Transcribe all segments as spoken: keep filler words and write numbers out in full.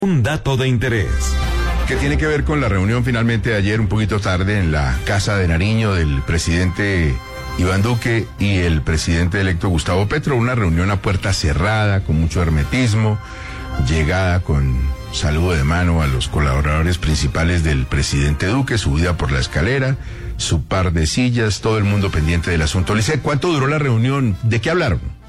Un dato de interés. Que tiene que ver con la reunión finalmente de ayer, un poquito tarde, en la Casa de Nariño del presidente Iván Duque y el presidente electo Gustavo Petro. Una reunión a puerta cerrada, con mucho hermetismo, llegada con saludo de mano a los colaboradores principales del presidente Duque, subida por la escalera, su par de sillas, todo el mundo pendiente del asunto. Lice, ¿cuánto duró la reunión? ¿De qué hablaron?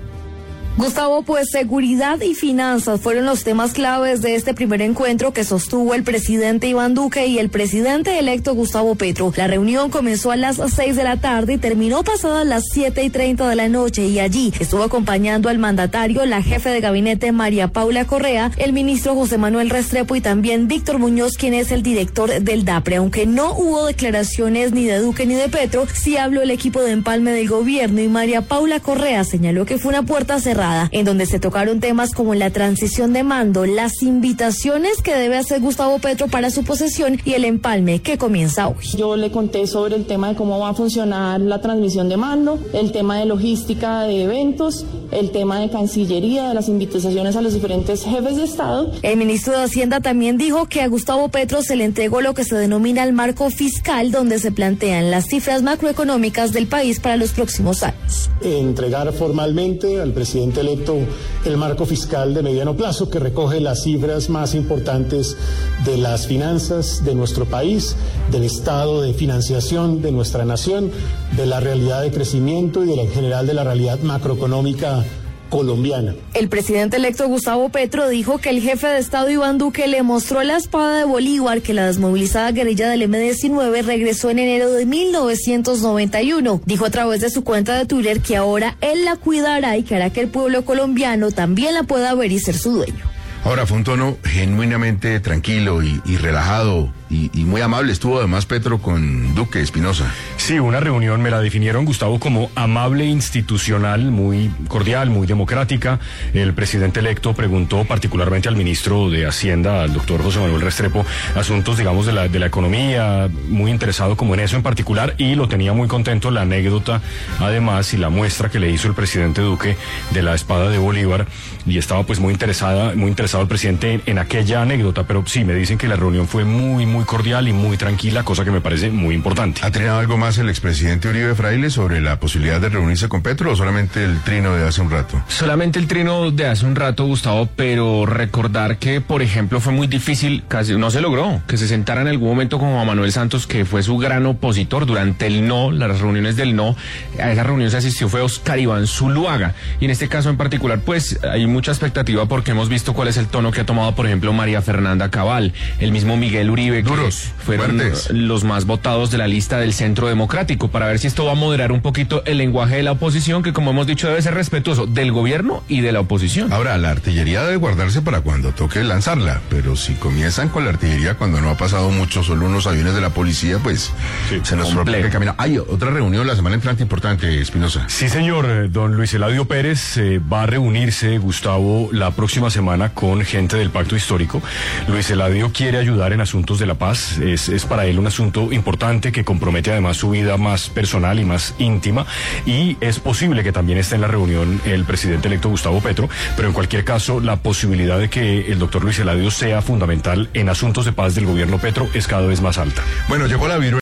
Gustavo, pues seguridad y finanzas fueron los temas claves de este primer encuentro que sostuvo el presidente Iván Duque y el presidente electo Gustavo Petro. La reunión comenzó a las seis de la tarde y terminó pasadas las siete y treinta de la noche, y allí estuvo acompañando al mandatario la jefe de gabinete María Paula Correa, el ministro José Manuel Restrepo y también Víctor Muñoz, quien es el director del DAPRE. Aunque no hubo declaraciones ni de Duque ni de Petro, sí habló el equipo de empalme del gobierno, y María Paula Correa señaló que fue una puerta cerrada en donde se tocaron temas como la transición de mando, las invitaciones que debe hacer Gustavo Petro para su posesión y el empalme que comienza hoy. Yo le conté sobre el tema de cómo va a funcionar la transmisión de mando, el tema de logística de eventos, el tema de Cancillería, de las invitaciones a los diferentes jefes de Estado. El ministro de Hacienda también dijo que a Gustavo Petro se le entregó lo que se denomina el marco fiscal, donde se plantean las cifras macroeconómicas del país para los próximos años. Entregar formalmente al presidente electo el marco fiscal de mediano plazo, que recoge las cifras más importantes de las finanzas de nuestro país, del estado de financiación de nuestra nación, de la realidad de crecimiento y de la, en general de la realidad macroeconómica colombiana. El presidente electo Gustavo Petro dijo que el jefe de Estado Iván Duque le mostró la espada de Bolívar que la desmovilizada guerrilla del eme diecinueve regresó en enero de mil novecientos noventa y uno. Dijo a través de su cuenta de Twitter que ahora él la cuidará y que hará que el pueblo colombiano también la pueda ver y ser su dueño. Ahora, fue un tono genuinamente tranquilo y, y relajado y, y muy amable. Estuvo además Petro con Duque, Espinosa. Sí, una reunión, me la definieron, Gustavo, como amable, institucional, muy cordial, muy democrática. El presidente electo preguntó particularmente al ministro de Hacienda, al doctor José Manuel Restrepo, asuntos, digamos, de la, de la economía, muy interesado como en eso en particular, y lo tenía muy contento la anécdota, además, y la muestra que le hizo el presidente Duque de la espada de Bolívar, y estaba pues muy interesada, muy interesado el presidente en, en aquella anécdota. Pero sí, me dicen que la reunión fue muy, muy cordial y muy tranquila, cosa que me parece muy importante. ¿Ha tenido algo más el expresidente Uribe Fraile sobre la posibilidad de reunirse con Petro, o solamente el trino de hace un rato? Solamente el trino de hace un rato, Gustavo, pero recordar que, por ejemplo, fue muy difícil, casi no se logró, que se sentara en algún momento con Juan Manuel Santos, que fue su gran opositor durante el no, las reuniones del no. A esa reunión se asistió fue Oscar Iván Zuluaga, y en este caso en particular, pues, hay mucha expectativa porque hemos visto cuál es el tono que ha tomado, por ejemplo, María Fernanda Cabal, el mismo Miguel Uribe, Duros, que fueron fuertes, los más votados de la lista del Centro Democrático, para ver si esto va a moderar un poquito el lenguaje de la oposición, que, como hemos dicho, debe ser respetuoso del gobierno y de la oposición. Ahora, la artillería debe guardarse para cuando toque lanzarla, pero si comienzan con la artillería cuando no ha pasado mucho, solo unos aviones de la policía, pues sí, se nos propone el camino. Hay otra reunión la semana entrante importante, Espinosa. Sí, señor, don Luis Eladio Pérez eh, va a reunirse, Gustavo, la próxima semana con gente del Pacto Histórico. Luis Eladio quiere ayudar en asuntos de la paz, es, es para él un asunto importante que compromete además su vida más personal y más íntima, y es posible que también esté en la reunión el presidente electo Gustavo Petro, pero en cualquier caso la posibilidad de que el doctor Luis Eladio sea fundamental en asuntos de paz del gobierno Petro es cada vez más alta. Bueno, llegó la viruela.